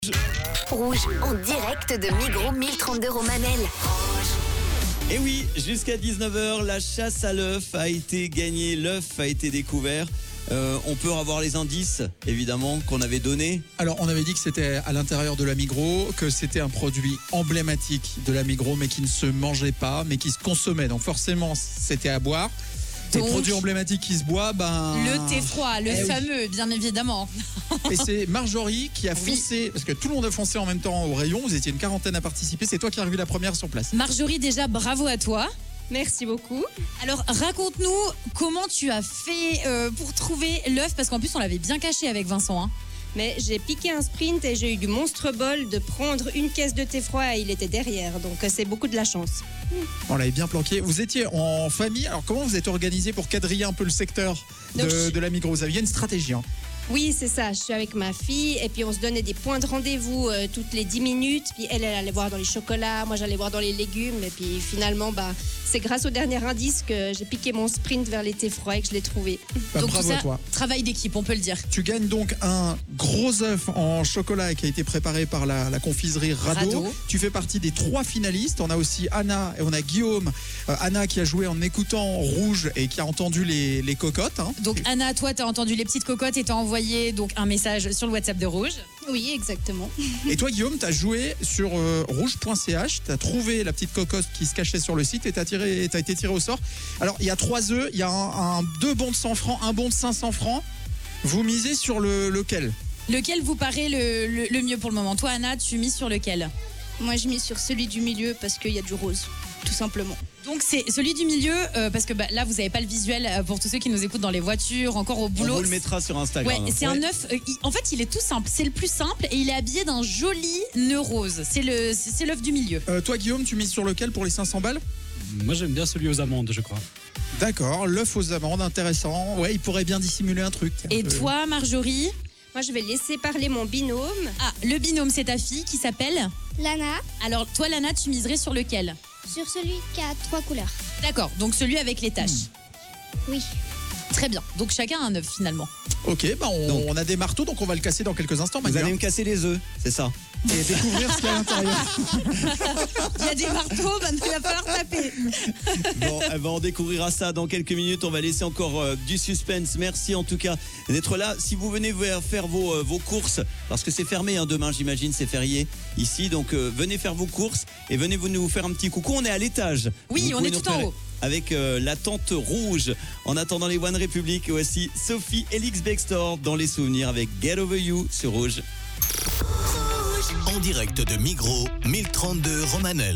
Rouge, en direct de Migros 1032 Romanel. Et oui, jusqu'à 19h, la chasse à l'œuf a été gagnée, l'œuf a été découvert. On peut avoir les indices, évidemment, qu'on avait donnés. Alors, on avait dit que c'était à l'intérieur de la Migros, que c'était un produit emblématique de la Migros, mais qui ne se mangeait pas, mais qui se consommait. Donc forcément, c'était à boire. Les produits emblématiques qui se boivent, le thé froid, le fameux, oui. bien évidemment. Et c'est Marjorie qui a foncé, parce que tout le monde a foncé en même temps au rayon. Vous étiez une quarantaine à participer. C'est toi qui as revu la première sur place. Marjorie, déjà, bravo à toi. Merci beaucoup. Alors, raconte-nous comment tu as fait pour trouver l'œuf, parce qu'en plus, on l'avait bien caché avec Vincent. Mais j'ai piqué un sprint et j'ai eu du monstre bol de prendre une caisse de thé froid et il était derrière. Donc, c'est beaucoup de la chance. On l'avait bien planqué. Vous étiez en famille. Alors, comment vous êtes organisé pour quadriller un peu le secteur de la Migros? Vous aviez une stratégie. Oui, c'est ça. Je suis avec ma fille et puis on se donnait des points de rendez-vous toutes les 10 minutes. Puis elle allait voir dans les chocolats, moi j'allais voir dans les légumes. Et puis finalement, c'est grâce au dernier indice que j'ai piqué mon sprint vers les thés froids et que je l'ai trouvé. Donc bravo tout ça, à toi. Travail d'équipe, on peut le dire. Tu gagnes donc un gros œuf en chocolat qui a été préparé par la confiserie Rado. Tu fais partie des 3 finalistes. On a aussi Anna et on a Guillaume. Anna qui a joué en écoutant Rouge et qui a entendu les cocottes. Donc Anna, toi, tu as entendu les petites cocottes et tu as envoyé donc un message sur le WhatsApp de Rouge. Oui, exactement. Et toi, Guillaume, tu as joué sur rouge.ch. Tu as trouvé la petite cocotte qui se cachait sur le site et tu as été tiré au sort. Alors, il y a 3 œufs. Il y a 2 bons de 100 francs, un bon de 500 francs. Vous misez sur lequel? Lequel vous paraît le mieux pour le moment? Toi, Anna, tu mises sur lequel? Moi, je mise sur celui du milieu parce qu'il y a du rose, tout simplement. Donc c'est celui du milieu, parce que là vous n'avez pas le visuel pour tous ceux qui nous écoutent dans les voitures, encore au boulot. On vous le mettra sur Instagram. Ouais, c'est un œuf, en fait il est tout simple, c'est le plus simple et il est habillé d'un joli nœud rose. C'est l'œuf du milieu. Toi Guillaume, tu mises sur lequel pour les 500 balles? Moi j'aime bien celui aux amandes, je crois. D'accord, l'œuf aux amandes, intéressant. Ouais, il pourrait bien dissimuler un truc. Et toi Marjorie? Moi, je vais laisser parler mon binôme. Ah, le binôme, c'est ta fille qui s'appelle Lana, Alors toi Lana, tu miserais sur lequel? sur celui qui a 3 couleurs. D'accord, donc celui avec les taches. Oui. Très bien, donc chacun a un œuf finalement. Ok, on a des marteaux, donc on va le casser dans quelques instants. Vous allez me casser les œufs, c'est ça? Et découvrir ce qu'il y a à l'intérieur. Il y a des marteaux, maintenant il va falloir taper. Bon, on découvrira ça dans quelques minutes. On va laisser encore du suspense. Merci en tout cas d'être là. Si vous venez faire vos courses, parce que c'est fermé demain, j'imagine, c'est férié ici. Donc venez faire vos courses et venez nous faire un petit coucou. On est à l'étage. Oui, on est tout en haut. Avec la tente rouge. En attendant les One Republic, voici Sophie Elix Bextor dans les souvenirs avec Get Over You sur Rouge. En direct de Migros 1032 Romanel.